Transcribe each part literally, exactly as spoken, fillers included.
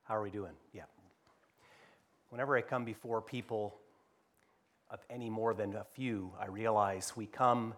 How are we doing? Yeah. Whenever I come before people of any more than a few, I realize we come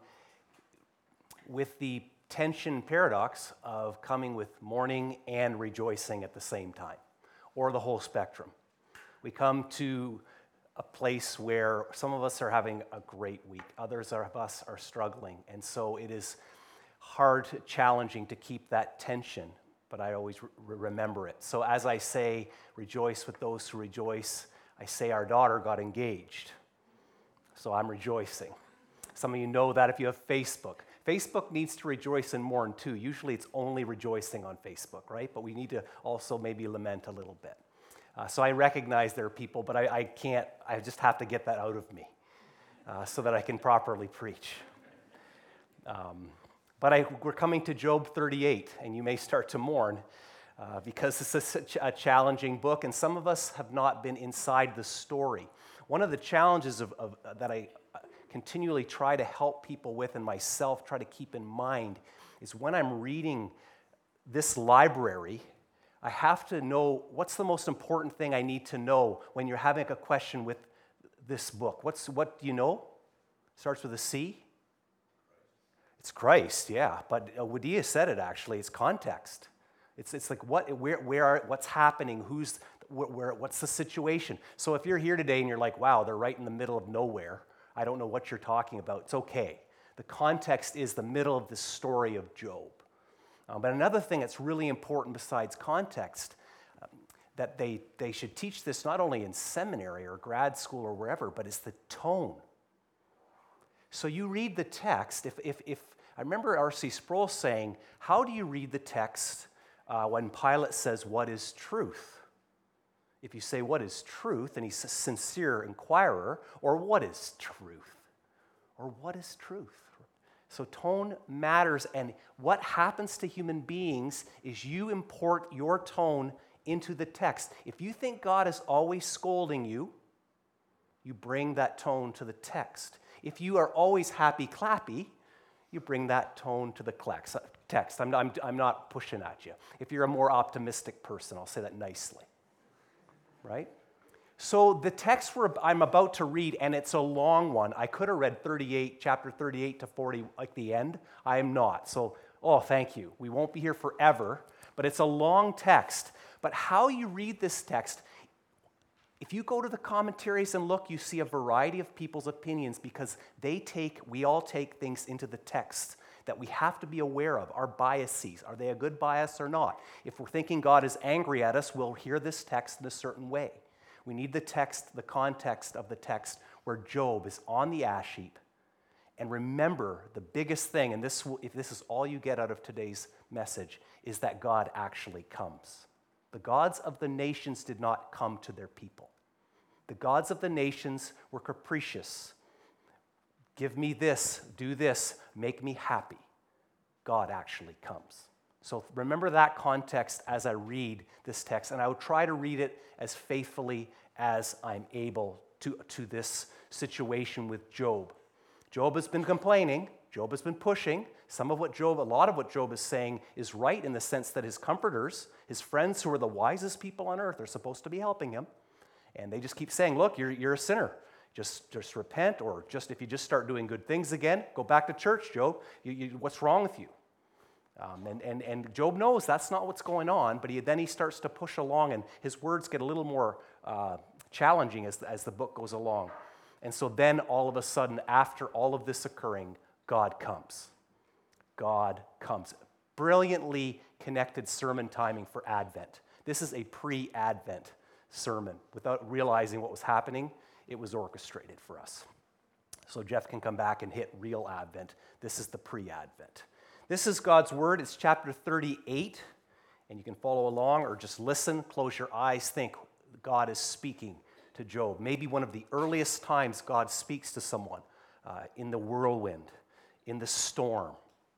with the tension paradox of coming with mourning and rejoicing at the same time, or the whole spectrum. We come to a place where some of us are having a great week, others of us are struggling, and so it is hard, challenging to keep that tension, but I always re- remember it. So as I say, rejoice with those who rejoice, I say our daughter got engaged, so I'm rejoicing. Some of you know that if you have Facebook. Facebook needs to rejoice and mourn too. Usually it's only rejoicing on Facebook, right? But we need to also maybe lament a little bit. Uh, so I recognize there are people, but I, I can't, I just have to get that out of me uh, so that I can properly preach. Um, but I, we're coming to Job thirty-eight, and you may start to mourn uh, because it's a, such a challenging book, and some of us have not been inside the story. One of the challenges of, of, uh, that I continually try to help people with and myself try to keep in mind is when I'm reading this library, I have to know what's the most important thing I need to know when you're having a question with this book. What's what do you know? Starts with a C? It's Christ, yeah. But Wadia said it actually. It's context. It's it's like what where where are, what's happening? Who's where, where? What's the situation? So if you're here today and you're like, wow, they're right in the middle of nowhere. I don't know what you're talking about. It's okay. The context is the middle of the story of Job. Um, but another thing that's really important besides context, um, that they, they should teach this not only in seminary or grad school or wherever, but is the tone. So you read the text. If, if, if I remember R C Sproul saying, how do you read the text uh, when Pilate says, what is truth? If you say, what is truth, and he's a sincere inquirer, or what is truth? Or what is truth? So tone matters, and what happens to human beings is you import your tone into the text. If you think God is always scolding you, you bring that tone to the text. If you are always happy-clappy, you bring that tone to the text. I'm, I'm, I'm not pushing at you. If you're a more optimistic person, I'll say that nicely. Right? So the text we're, I'm about to read, and it's a long one. I could have read thirty-eight, chapter thirty-eight to forty, like the end. I am not. So, oh, thank you. We won't be here forever, but it's a long text. But how you read this text, if you go to the commentaries and look, you see a variety of people's opinions because they take, we all take things into the text that we have to be aware of, our biases. Are they a good bias or not? If we're thinking God is angry at us, we'll hear this text in a certain way. We need the text, the context of the text where Job is on the ash heap. And remember, the biggest thing, and this, if this is all you get out of today's message, is that God actually comes. The gods of the nations did not come to their people. The gods of the nations were capricious. Give me this, do this, make me happy. God actually comes. So remember that context as I read this text, and I will try to read it as faithfully as I'm able to, to this situation with Job. Job has been complaining. Job has been pushing. Some of what Job, a lot of what Job is saying is right in the sense that his comforters, his friends who are the wisest people on earth, are supposed to be helping him. And they just keep saying, look, you're, you're a sinner. Just, just repent, or just if you just start doing good things again, go back to church, Job. You, you, what's wrong with you? Um, and, and, and Job knows that's not what's going on, but he, then he starts to push along, and his words get a little more uh, challenging as, as the book goes along. And so then all of a sudden, after all of this occurring, God comes. God comes. Brilliantly connected sermon timing for Advent. This is a pre-Advent sermon. Without realizing what was happening, it was orchestrated for us. So Jeff can come back and hit real Advent. This is the pre-Advent. This is God's Word. It's chapter thirty-eight, and you can follow along or just listen, close your eyes, think God is speaking to Job. Maybe one of the earliest times God speaks to someone uh, in the whirlwind, in the storm.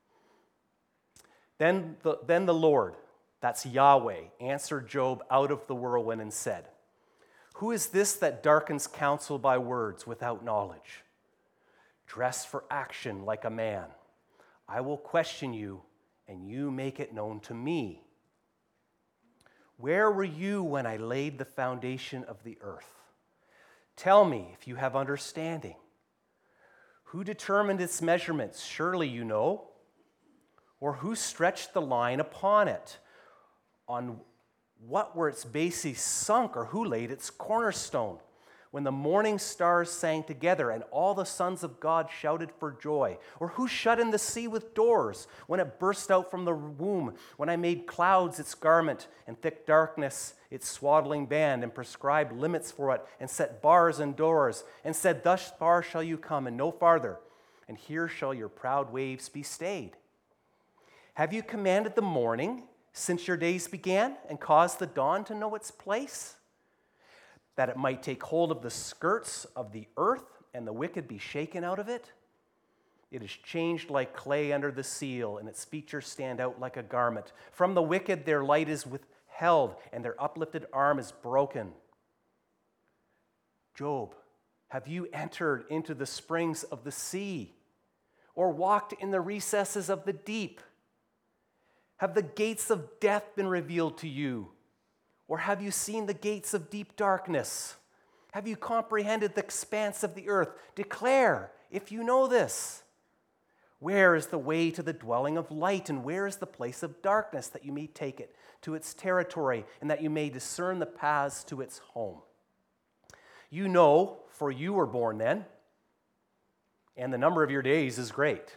Then the, then the Lord, that's Yahweh, answered Job out of the whirlwind and said, who is this that darkens counsel by words without knowledge? Dress for action like a man. I will question you, and you make it known to me. Where were you when I laid the foundation of the earth? Tell me if you have understanding. Who determined its measurements? Surely you know. Or who stretched the line upon it? On what were its bases sunk, or who laid its cornerstone? When the morning stars sang together and all the sons of God shouted for joy? Or who shut in the sea with doors when it burst out from the womb? When I made clouds its garment and thick darkness its swaddling band, and prescribed limits for it, and set bars and doors, and said, thus far shall you come and no farther, and here shall your proud waves be stayed. Have you commanded the morning since your days began, and caused the dawn to know its place? That it might take hold of the skirts of the earth, and the wicked be shaken out of it? It is changed like clay under the seal, and its features stand out like a garment. From the wicked their light is withheld, and their uplifted arm is broken. Job, have you entered into the springs of the sea, or walked in the recesses of the deep? Have the gates of death been revealed to you? Or have you seen the gates of deep darkness? Have you comprehended the expanse of the earth? Declare, if you know this. Where is the way to the dwelling of light, and where is the place of darkness, that you may take it to its territory, and that you may discern the paths to its home? You know, for you were born then, and the number of your days is great.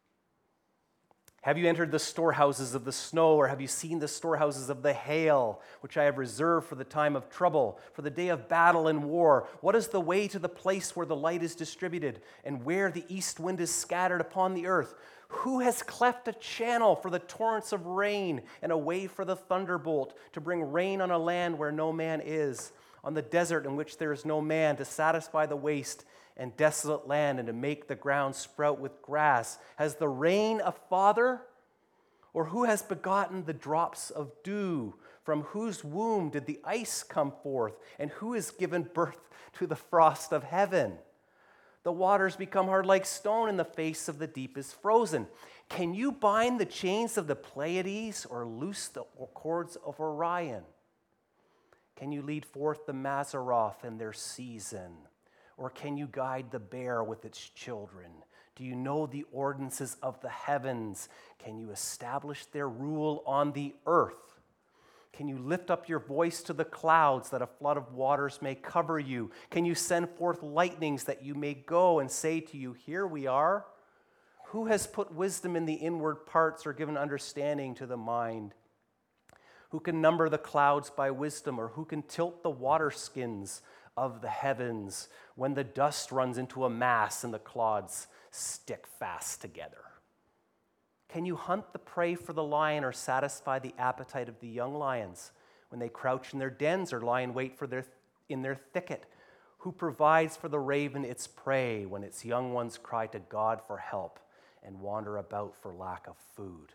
Have you entered the storehouses of the snow, or have you seen the storehouses of the hail, which I have reserved for the time of trouble, for the day of battle and war? What is the way to the place where the light is distributed, and where the east wind is scattered upon the earth? Who has cleft a channel for the torrents of rain, and a way for the thunderbolt, to bring rain on a land where no man is, on the desert in which there is no man, to satisfy the waste and desolate land, and to make the ground sprout with grass? Has the rain a father? Or who has begotten the drops of dew? From whose womb did the ice come forth? And who has given birth to the frost of heaven? The waters become hard like stone, and the face of the deep is frozen. Can you bind the chains of the Pleiades, or loose the cords of Orion? Can you lead forth the Mazzaroth in their season? Or can you guide the bear with its children? Do you know the ordinances of the heavens? Can you establish their rule on the earth? Can you lift up your voice to the clouds, that a flood of waters may cover you? Can you send forth lightnings, that you may go and say to you, here we are? Who has put wisdom in the inward parts, or given understanding to the mind? Who can number the clouds by wisdom, or who can tilt the water skins of the heavens, when the dust runs into a mass and the clods stick fast together? Can you hunt the prey for the lion, or satisfy the appetite of the young lions when they crouch in their dens, or lie in wait for their, in their thicket? Who provides for the raven its prey when its young ones cry to God for help and wander about for lack of food?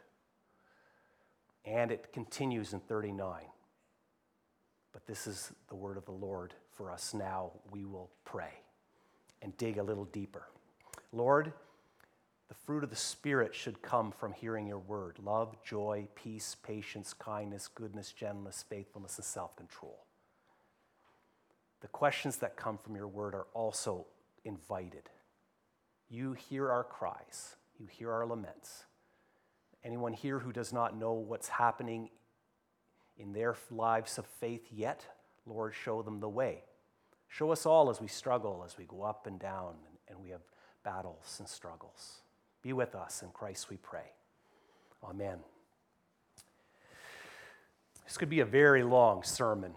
And it continues in thirty-nine. But this is the word of the Lord for us now. We will pray and dig a little deeper. Lord, the fruit of the Spirit should come from hearing your word: love, joy, peace, patience, kindness, goodness, gentleness, faithfulness, and self-control. The questions that come from your word are also invited. You hear our cries. You hear our laments. Anyone here who does not know what's happening in their lives of faith yet, Lord, show them the way. Show us all as we struggle, as we go up and down, and, and we have battles and struggles. Be with us. In Christ we pray. Amen. This could be a very long sermon,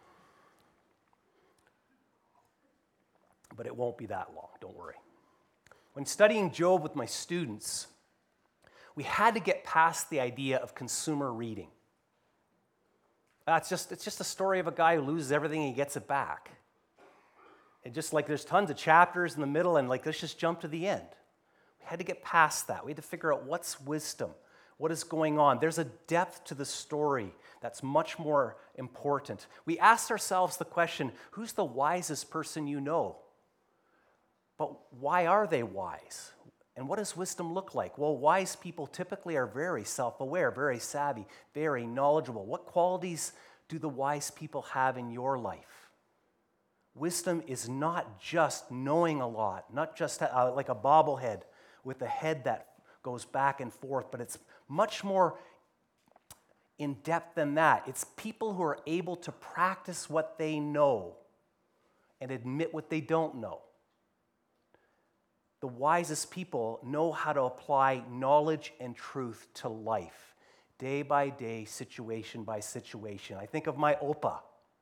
but it won't be that long, don't worry. When studying Job with my students, we had to get past the idea of consumer reading. That's just, it's just a story of a guy who loses everything and he gets it back. And just like there's tons of chapters in the middle, and like let's just jump to the end. We had to get past that. We had to figure out what's wisdom, what is going on. There's a depth to the story that's much more important. We asked ourselves the question, who's the wisest person you know? But why are they wise? And what does wisdom look like? Well, wise people typically are very self-aware, very savvy, very knowledgeable. What qualities do the wise people have in your life? Wisdom is not just knowing a lot, not just uh, like a bobblehead with a head that goes back and forth, but it's much more in depth than that. It's people who are able to practice what they know and admit what they don't know. The wisest people know how to apply knowledge and truth to life, day by day, situation by situation. I think of my Opa,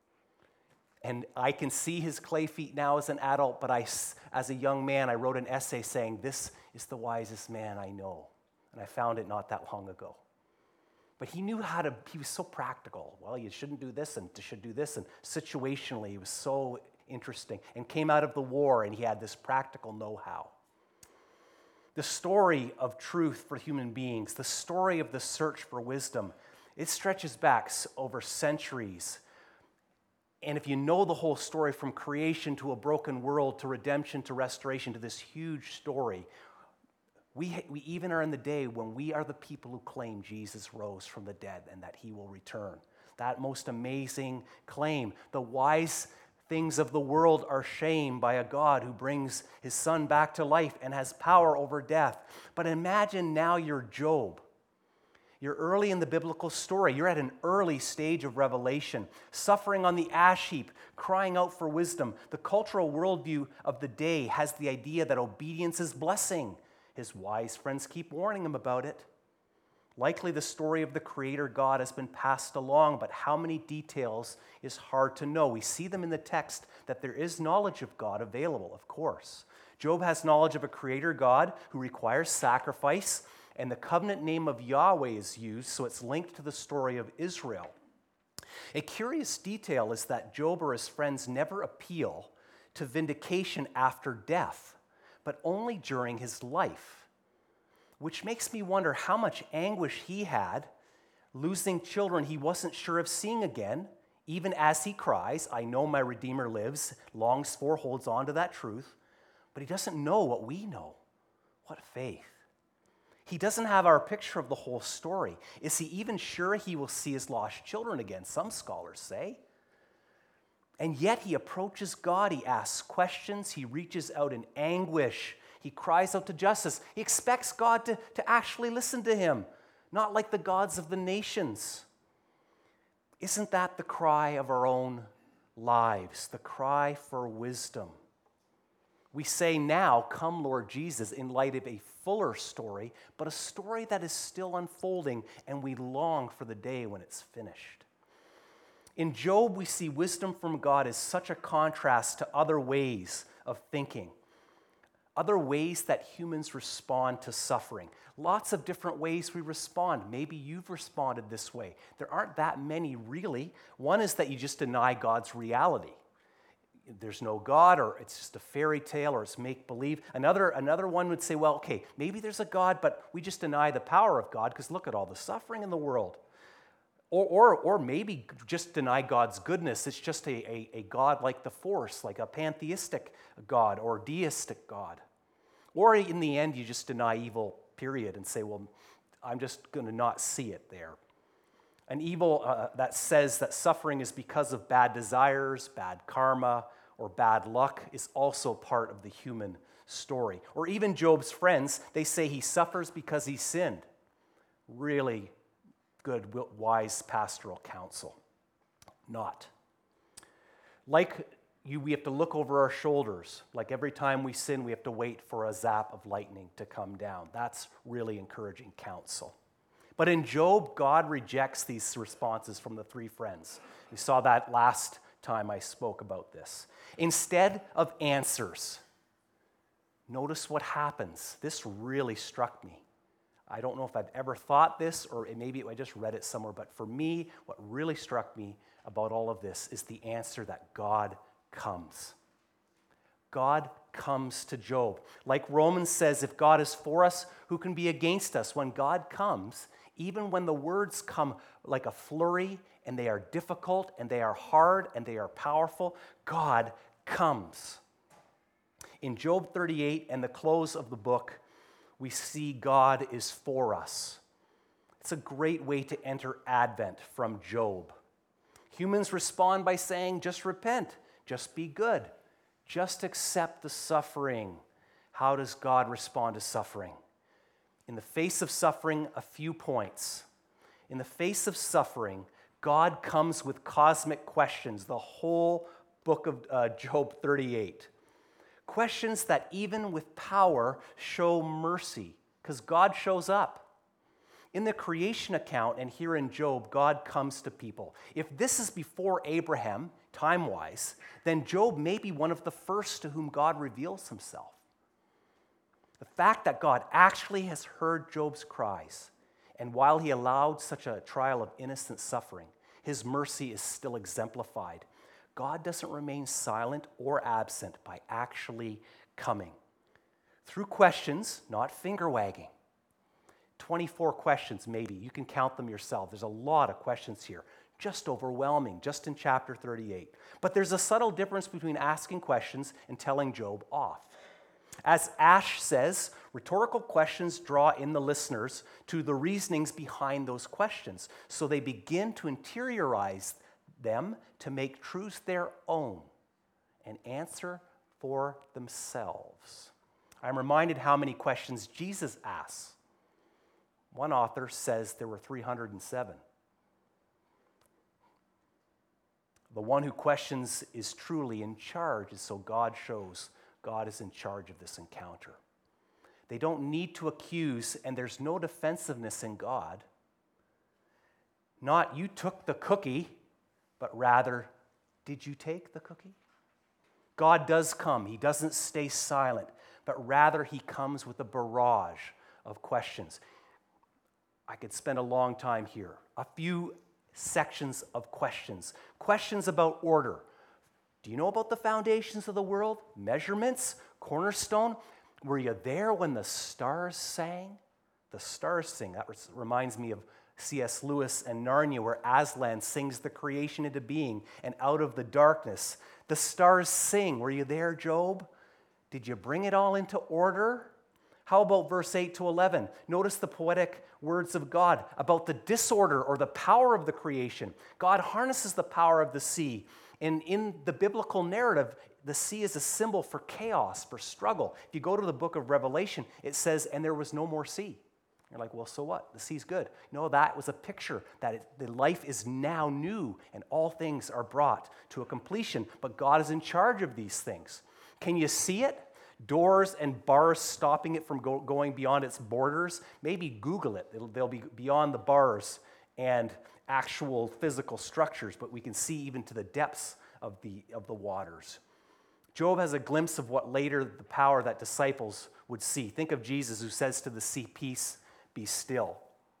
and I can see his clay feet now as an adult, but I, as a young man, I wrote an essay saying, "This is the wisest man I know." And I found it not that long ago. But he knew how to, he was so practical. Well, you shouldn't do this and you should do this. And situationally, he was so interesting. And came out of the war and he had this practical know-how. The story of truth for human beings, the story of the search for wisdom, it stretches back over centuries. And if you know the whole story from creation to a broken world to redemption to restoration to this huge story, We, we even are in the day when we are the people who claim Jesus rose from the dead and that he will return. That most amazing claim. The wise things of the world are shamed by a God who brings his son back to life and has power over death. But imagine now you're Job. You're early in the biblical story. You're at an early stage of revelation, suffering on the ash heap, crying out for wisdom. The cultural worldview of the day has the idea that obedience is blessing. His wise friends keep warning him about it. Likely the story of the Creator God has been passed along, but how many details is hard to know. We see them in the text that there is knowledge of God available, of course. Job has knowledge of a Creator God who requires sacrifice, and the covenant name of Yahweh is used, so it's linked to the story of Israel. A curious detail is that Job or his friends never appeal to vindication after death, but only during his life, which makes me wonder how much anguish he had, losing children he wasn't sure of seeing again, even as he cries, "I know my Redeemer lives," longs for, holds on to that truth, but he doesn't know what we know. What faith. He doesn't have our picture of the whole story. Is he even sure he will see his lost children again? Some scholars say. And yet he approaches God, he asks questions, he reaches out in anguish, he cries out to justice. He expects God to, to actually listen to him, not like the gods of the nations. Isn't that the cry of our own lives, the cry for wisdom? We say now, "Come, Lord Jesus," in light of a fuller story, but a story that is still unfolding, and we long for the day when it's finished. In Job, we see wisdom from God as such a contrast to other ways of thinking, other ways that humans respond to suffering. Lots of different ways we respond. Maybe you've responded this way. There aren't that many, really. One is that you just deny God's reality. There's no God, or it's just a fairy tale, or it's make-believe. Another, another one would say, well, okay, maybe there's a God, but we just deny the power of God because look at all the suffering in the world. Or, or, or maybe just deny God's goodness. It's just a, a, a God like the Force, like a pantheistic God or deistic God. Or in the end, you just deny evil, period, and say, well, I'm just going to not see it there. An evil uh, that says that suffering is because of bad desires, bad karma, or bad luck is also part of the human story. Or even Job's friends, they say he suffers because he sinned. Really good, wise pastoral counsel. Not. Like you, we have to look over our shoulders. Like every time we sin, we have to wait for a zap of lightning to come down. That's really encouraging counsel. But in Job, God rejects these responses from the three friends. We saw that last time I spoke about this. Instead of answers, notice what happens. This really struck me. I don't know if I've ever thought this, or maybe I just read it somewhere, but for me, what really struck me about all of this is the answer that God comes. God comes to Job. Like Romans says, if God is for us, who can be against us? When God comes, even when the words come like a flurry, and they are difficult, and they are hard, and they are powerful, God comes. In Job thirty-eight and the close of the book, we see God is for us. It's a great way to enter Advent from Job. Humans respond by saying, just repent, just be good, just accept the suffering. How does God respond to suffering? In the face of suffering, a few points. In the face of suffering, God comes with cosmic questions, the whole book of uh, Job thirty-eight. Questions that even with power show mercy, because God shows up. In the creation account and here in Job, God comes to people. If this is before Abraham, time-wise, then Job may be one of the first to whom God reveals himself. The fact that God actually has heard Job's cries, and while he allowed such a trial of innocent suffering, his mercy is still exemplified. God doesn't remain silent or absent by actually coming. Through questions, not finger-wagging. twenty-four questions, maybe. You can count them yourself. There's a lot of questions here. Just overwhelming, just in chapter thirty-eight. But there's a subtle difference between asking questions and telling Job off. As Ash says, rhetorical questions draw in the listeners to the reasonings behind those questions, so they begin to interiorize them to make truth their own and answer for themselves. I'm reminded how many questions Jesus asks. One author says there were three hundred seven. The one who questions is truly in charge, and so God shows God is in charge of this encounter. They don't need to accuse, and there's no defensiveness in God. Not, you took the cookie, but rather, did you take the cookie? God does come. He doesn't stay silent, but rather he comes with a barrage of questions. I could spend a long time here. A few sections of questions. Questions about order. Do you know about the foundations of the world? Measurements? Cornerstone? Were you there when the stars sang? The stars sing. That reminds me of C S Lewis and Narnia, where Aslan sings the creation into being, and out of the darkness, the stars sing. Were you there, Job? Did you bring it all into order? How about verse eight to eleven? Notice the poetic words of God about the disorder or the power of the creation. God harnesses the power of the sea. And in the biblical narrative, the sea is a symbol for chaos, for struggle. If you go to the book of Revelation, it says, and there was no more sea. You're like, well, so what? The sea's good. No, that was a picture that it, the life is now new and all things are brought to a completion. But God is in charge of these things. Can you see it? Doors and bars stopping it from go, going beyond its borders. Maybe Google it. It'll, they'll be beyond the bars and actual physical structures, but we can see even to the depths of the, of the waters. Job has a glimpse of what later the power that disciples would see. Think of Jesus who says to the sea, peace, be still.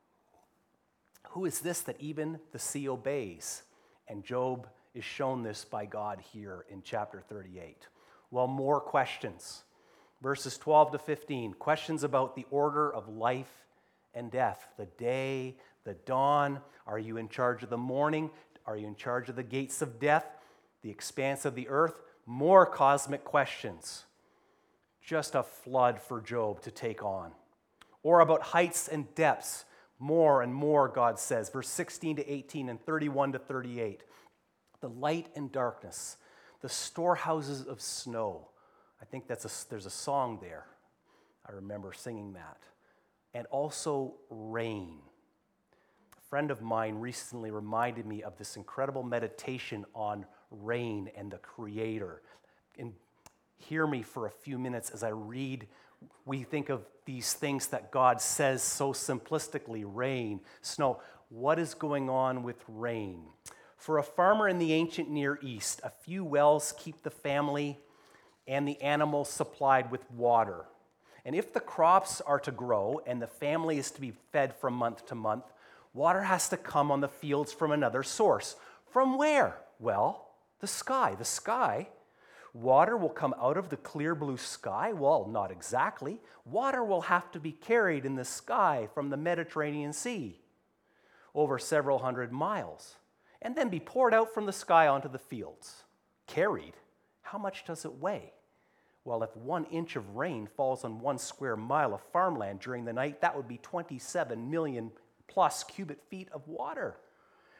Who is this that even the sea obeys? And Job is shown this by God here in chapter thirty-eight. Well, more questions. Verses twelve to fifteen, questions about the order of life and death, the day, the dawn. Are you in charge of the morning? Are you in charge of the gates of death, the expanse of the earth? More cosmic questions. Just a flood for Job to take on. Or about heights and depths. More and more, God says. Verse sixteen to eighteen and thirty-one to thirty-eight. The light and darkness. The storehouses of snow. I think that's a, there's a song there. I remember singing that. And also rain. A friend of mine recently reminded me of this incredible meditation on rain and the Creator. And hear me for a few minutes as I read. We think of these things that God says so simplistically, rain, snow. What is going on with rain? For a farmer in the ancient Near East, a few wells keep the family and the animals supplied with water. And if the crops are to grow and the family is to be fed from month to month, water has to come on the fields from another source. From where? Well, the sky. The sky. Water will come out of the clear blue sky? Well, not exactly. Water will have to be carried in the sky from the Mediterranean Sea over several hundred miles and then be poured out from the sky onto the fields. Carried? How much does it weigh? Well, if one inch of rain falls on one square mile of farmland during the night, that would be twenty-seven million plus cubic feet of water.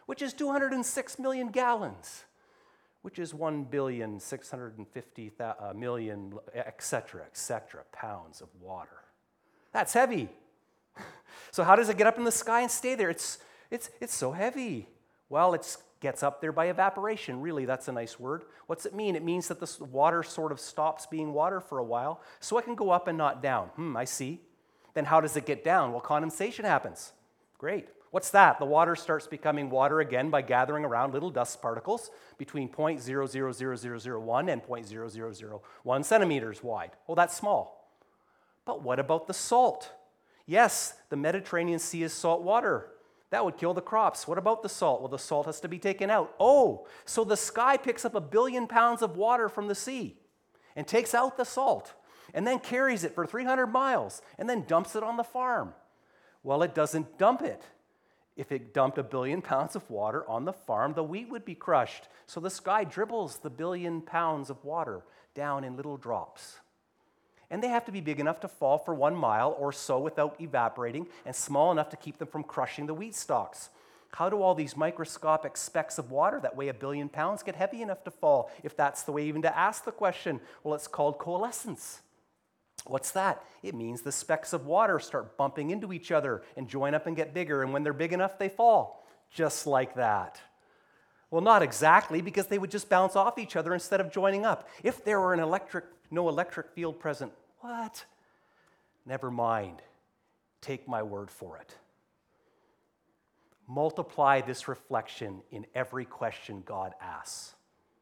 which is two hundred six million gallons, which is one billion six hundred fifty million, et cetera, et cetera, pounds of water. That's heavy. So how does it get up in the sky and stay there? It's, it's, it's so heavy. Well, it gets up there by evaporation. Really, that's a nice word. What's it mean? It means that the water sort of stops being water for a while, so it can go up and not down. Hmm, I see. Then how does it get down? Well, condensation happens. Great. What's that? The water starts becoming water again by gathering around little dust particles between zero point zero zero zero zero zero one and zero point zero zero zero one centimeters wide. Oh, that's small. But what about the salt? Yes, the Mediterranean Sea is salt water. That would kill the crops. What about the salt? Well, the salt has to be taken out. Oh, so the sky picks up a billion pounds of water from the sea and takes out the salt and then carries it for three hundred miles and then dumps it on the farm. Well, it doesn't dump it. If it dumped a billion pounds of water on the farm, the wheat would be crushed. So the sky dribbles the billion pounds of water down in little drops. And they have to be big enough to fall for one mile or so without evaporating and small enough to keep them from crushing the wheat stalks. How do all these microscopic specks of water that weigh a billion pounds get heavy enough to fall? If that's the way even to ask the question, well, it's called coalescence. What's that? It means the specks of water start bumping into each other and join up and get bigger, and when they're big enough, they fall. Just like that. Well, not exactly, because they would just bounce off each other instead of joining up. If there were an electric, no electric field present, what? Never mind. Take my word for it. Multiply this reflection in every question God asks.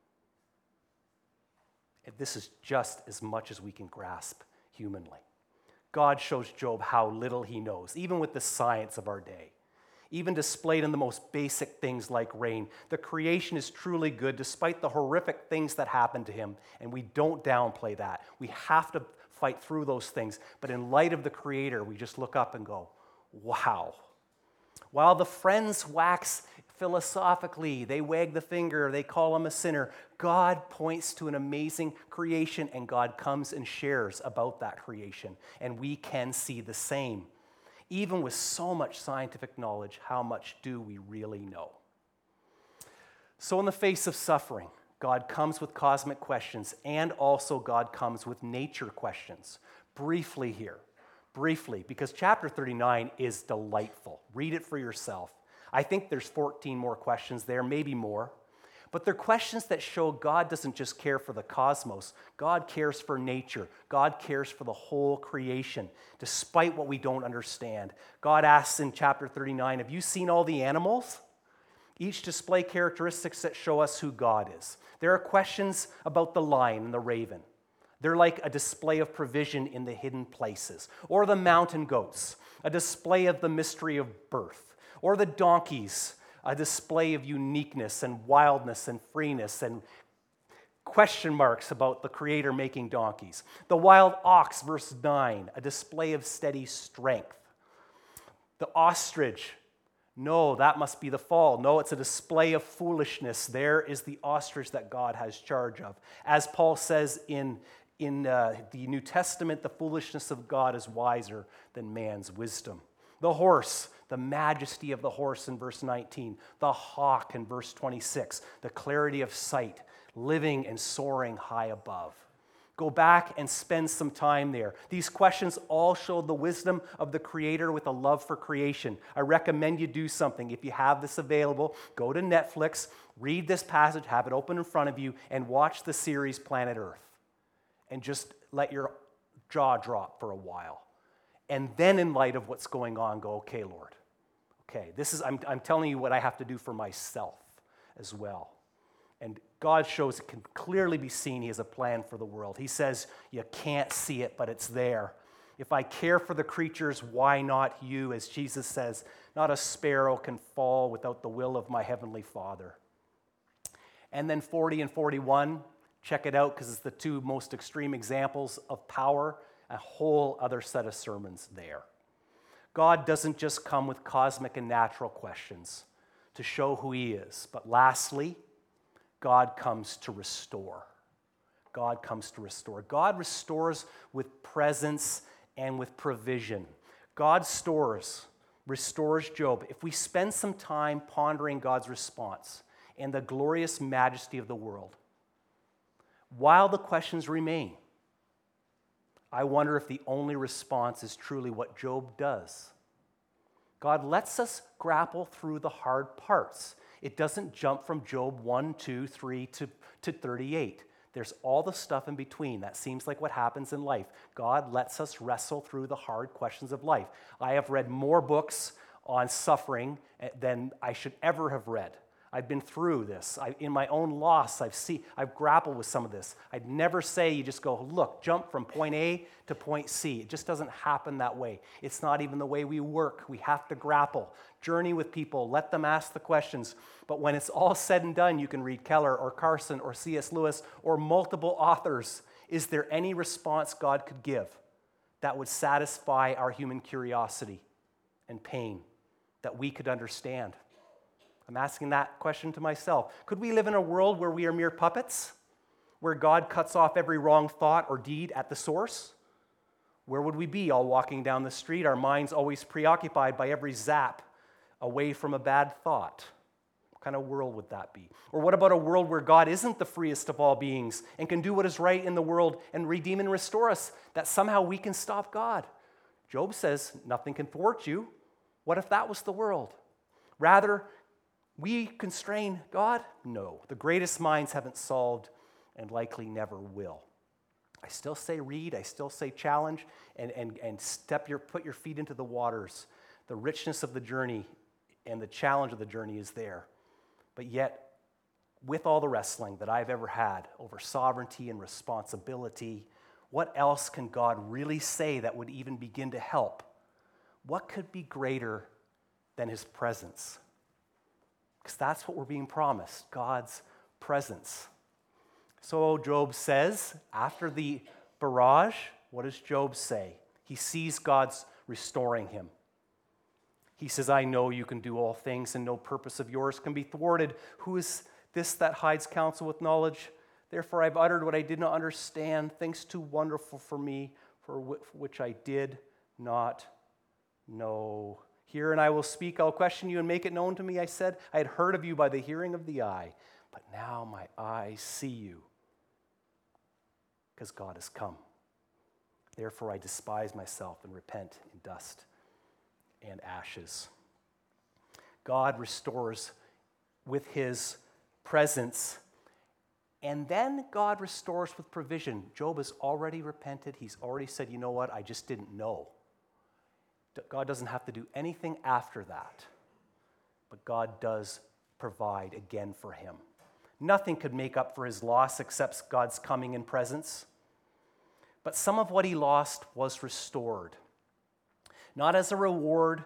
And this is just as much as we can grasp humanly. God shows Job how little he knows, even with the science of our day. Even displayed in the most basic things like rain. The creation is truly good despite the horrific things that happen to him, and we don't downplay that. We have to fight through those things, but in light of the Creator, we just look up and go, wow. While the friends wax philosophically, they wag the finger, they call him a sinner, God points to an amazing creation, and God comes and shares about that creation, and we can see the same. Even with so much scientific knowledge, how much do we really know? So in the face of suffering, God comes with cosmic questions, and also God comes with nature questions. Briefly here, briefly, because chapter thirty-nine is delightful. Read it for yourself. I think there's fourteen more questions there, maybe more. But they're questions that show God doesn't just care for the cosmos. God cares for nature. God cares for the whole creation, despite what we don't understand. God asks in chapter thirty-nine, have you seen all the animals? Each display characteristics that show us who God is. There are questions about the lion and the raven. They're like a display of provision in the hidden places. Or the mountain goats, a display of the mystery of birth. Or the donkeys, a display of uniqueness and wildness and freeness and question marks about the Creator making donkeys. The wild ox, verse nine, a display of steady strength. The ostrich, no, that must be the fall. No, it's a display of foolishness. There is the ostrich that God has charge of. As Paul says in, in uh, the New Testament, the foolishness of God is wiser than man's wisdom. The horse, the majesty of the horse in verse nineteen. The hawk in verse twenty-six. The clarity of sight, living and soaring high above. Go back and spend some time there. These questions all show the wisdom of the Creator with a love for creation. I recommend you do something. If you have this available, go to Netflix, read this passage, have it open in front of you, and watch the series Planet Earth. And just let your jaw drop for a while. And then in light of what's going on, go, okay, Lord. Okay, this is, I'm, I'm telling you what I have to do for myself as well. And God shows it can clearly be seen He has a plan for the world. He says, you can't see it, but it's there. If I care for the creatures, why not you? As Jesus says, not a sparrow can fall without the will of my heavenly Father. And then forty and forty-one, check it out because it's the two most extreme examples of power, a whole other set of sermons there. God doesn't just come with cosmic and natural questions to show who He is, but lastly, God comes to restore. God comes to restore. God restores with presence and with provision. God stores restores Job. If we spend some time pondering God's response and the glorious majesty of the world, while the questions remain, I wonder if the only response is truly what Job does. God lets us grapple through the hard parts. It doesn't jump from Job one, two, three to, to thirty-eight. There's all the stuff in between. That seems like what happens in life. God lets us wrestle through the hard questions of life. I have read more books on suffering than I should ever have read. I've been through this. I, in my own loss, I've see, I've grappled with some of this. I'd never say you just go, look, jump from point A to point C. It just doesn't happen that way. It's not even the way we work. We have to grapple, journey with people, let them ask the questions. But when it's all said and done, you can read Keller or Carson or C S Lewis or multiple authors. Is there any response God could give that would satisfy our human curiosity and pain that we could understand? I'm asking that question to myself. Could we live in a world where we are mere puppets? Where God cuts off every wrong thought or deed at the source? Where would we be all walking down the street, our minds always preoccupied by every zap away from a bad thought? What kind of world would that be? Or what about a world where God isn't the freest of all beings and can do what is right in the world and redeem and restore us, that somehow we can stop God? Job says, nothing can thwart you. What if that was the world? Rather, we constrain God? No. The greatest minds haven't solved and likely never will. I still say read, I still say challenge, and, and, and step your, put your feet into the waters. The richness of the journey and the challenge of the journey is there. But yet, with all the wrestling that I've ever had over sovereignty and responsibility, what else can God really say that would even begin to help? What could be greater than his presence? Because that's what we're being promised, God's presence. So Job says, after the barrage, what does Job say? He sees God's restoring him. He says, I know you can do all things, and no purpose of yours can be thwarted. Who is this that hides counsel with knowledge? Therefore I've uttered what I did not understand, things too wonderful for me, for which I did not know. Hear and I will speak, I'll question you and make it known to me. I said, I had heard of you by the hearing of the eye, but now my eyes see you, because God has come. Therefore I despise myself and repent in dust and ashes. God restores with his presence, and then God restores with provision. Job has already repented. He's already said, you know what, I just didn't know. God doesn't have to do anything after that, but God does provide again for him. Nothing could make up for his loss except God's coming and presence. But some of what he lost was restored, not as a reward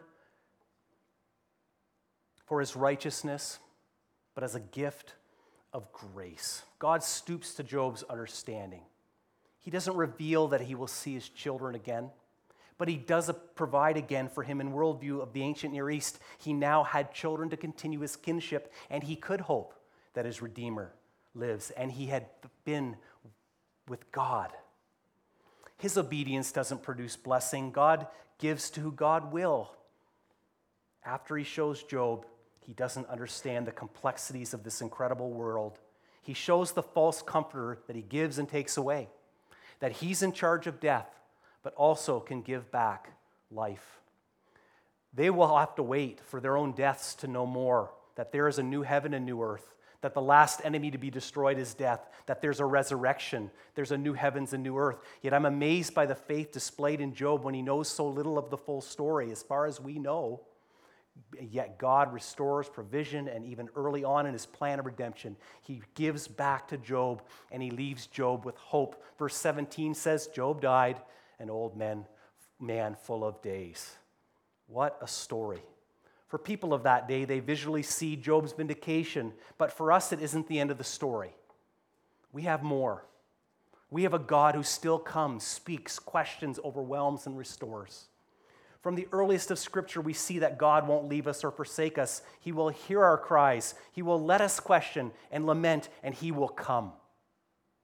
for his righteousness, but as a gift of grace. God stoops to Job's understanding. He doesn't reveal that he will see his children again, but he does provide again for him in worldview of the ancient Near East. He now had children to continue his kinship, and he could hope that his Redeemer lives, and he had been with God. His obedience doesn't produce blessing. God gives to who God will. After he shows Job, he doesn't understand the complexities of this incredible world. He shows the false comforter that he gives and takes away, that he's in charge of death, but also can give back life. They will have to wait for their own deaths to know more, that there is a new heaven and new earth, that the last enemy to be destroyed is death, that there's a resurrection, there's a new heavens and new earth. Yet I'm amazed by the faith displayed in Job when he knows so little of the full story, as far as we know. Yet God restores provision, and even early on in his plan of redemption, he gives back to Job, and he leaves Job with hope. Verse seventeen says, Job died, an old man, man full of days. What a story. For people of that day, they visually see Job's vindication, but for us, it isn't the end of the story. We have more. We have a God who still comes, speaks, questions, overwhelms, and restores. From the earliest of Scripture, we see that God won't leave us or forsake us. He will hear our cries. He will let us question and lament, and he will come.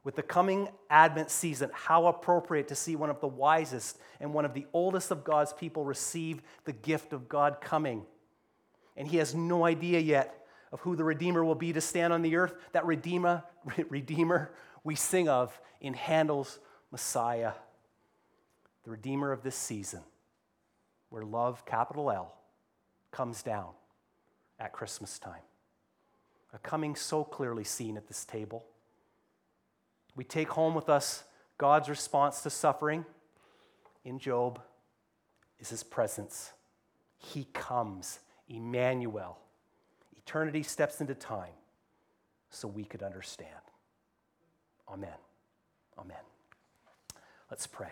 With the coming Advent season, how appropriate to see one of the wisest and one of the oldest of God's people receive the gift of God coming. And he has no idea yet of who the Redeemer will be to stand on the earth. That Redeemer, Redeemer we sing of in Handel's Messiah. The Redeemer of this season, where love, capital L, comes down at Christmas time. A coming so clearly seen at this table. We take home with us God's response to suffering in Job is his presence. He comes, Emmanuel. Eternity steps into time so we could understand. Amen. Amen. Let's pray.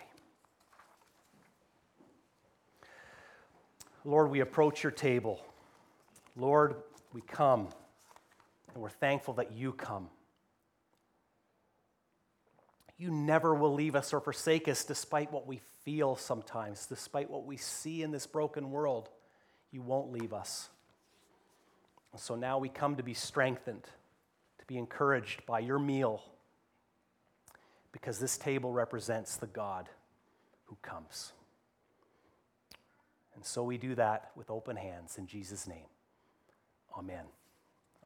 Lord, we approach your table. Lord, we come, and we're thankful that you come. You never will leave us or forsake us despite what we feel sometimes, despite what we see in this broken world. You won't leave us. And so now we come to be strengthened, to be encouraged by your meal, because this table represents the God who comes. And so we do that with open hands in Jesus' name. Amen.